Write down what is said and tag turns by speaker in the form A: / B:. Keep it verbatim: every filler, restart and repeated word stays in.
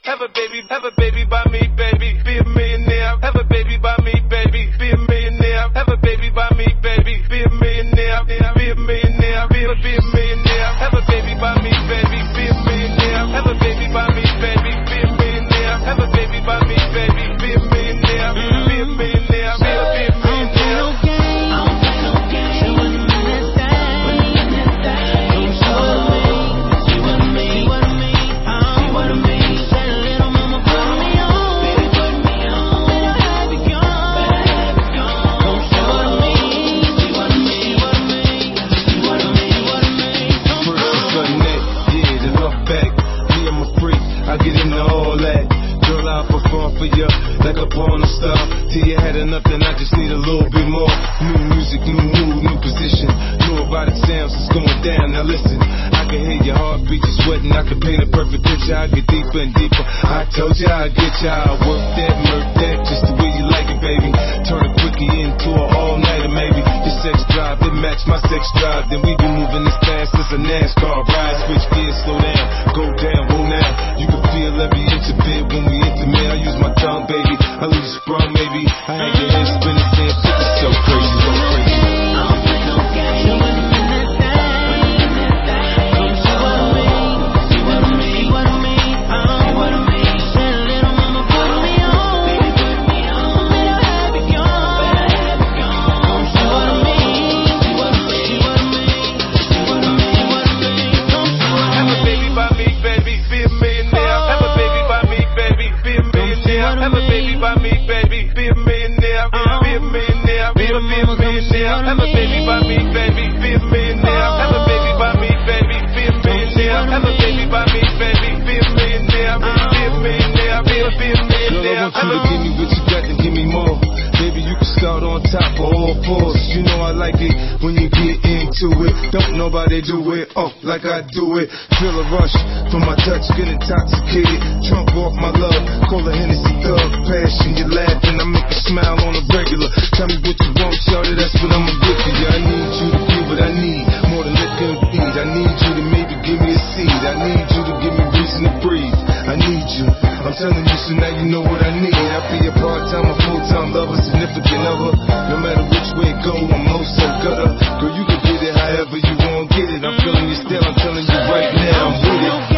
A: Have a baby, have a baby by me, baby. Be a millionaire. Have a baby by me, baby. Be a millionaire. Have a baby by me, baby. Be a millionaire. Be a millionaire. Be a, be a millionaire. Have a baby by me, baby. Be a millionaire. Have a baby by me, baby. Be a millionaire. Have a baby by me, baby. Be a millionaire. Be a millionaire. Be a, be a millionaire.
B: Like a porn star, till you had enough, then I just need a little bit more. New music, new mood, new position. New erotic sounds, it's going down. Now listen, I can hear your heartbeat, you're sweating. I can paint a perfect picture. I get deeper and deeper. I told you I'd get you. I work that, murk that, just the way you like it, baby. Turn a quickie into an all-nighter, maybe. Your sex drive, it match my sex drive. Then we be moving as fast as a NASCAR ride. Switch gears, slow down, go down, roll now. You can feel every inch of it when we intimate. I use my tongue, baby. I leave you sprung, maybe. I had your head spinning, saying, this is so crazy, so crazy.
A: Have a baby by me, baby. Be a millionaire. Have a baby by me, baby. Be a millionaire. Have a baby by me, baby. Be a millionaire. Be a millionaire. Be a, be a millionaire.
B: Girl, I want you to give me what you got and give me more. Baby, you can start on top of all fours. You know I like it when you get into it. Don't nobody do it, oh, like I do it. Feel a rush from my touch, get intoxicated. Drunk off my love, call a Hennessy thug. Passion, you laughing, I make you smile on a regular. Tell me what you want, shorty, that's what I'ma give to you. I need you to give what I need, more than liquor and feed. I need you to maybe give me a seed. I need you to give me reason to breathe. I need you, I'm telling you, so now you know what I need. I'll be a part-time, a full-time lover, significant other. No matter which way it go, I'm most so gutter. Girl, you can get it however you want, get it. I'm feeling you still, I'm telling you right now, I'm with it.